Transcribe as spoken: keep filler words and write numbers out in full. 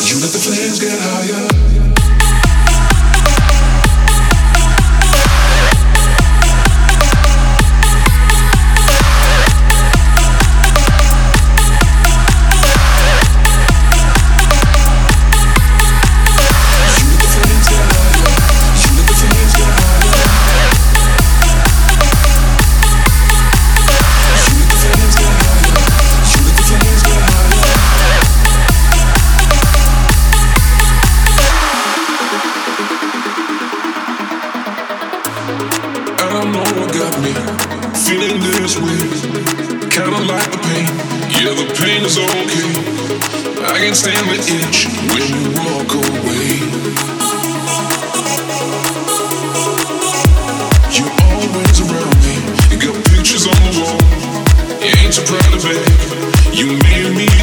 You let the flames get higher. Feeling this way, kinda like the pain. Yeah, the pain is okay. I can't stand the itch when you walk away. You're always around me. You got pictures on the wall. You ain't so proud of it. You made me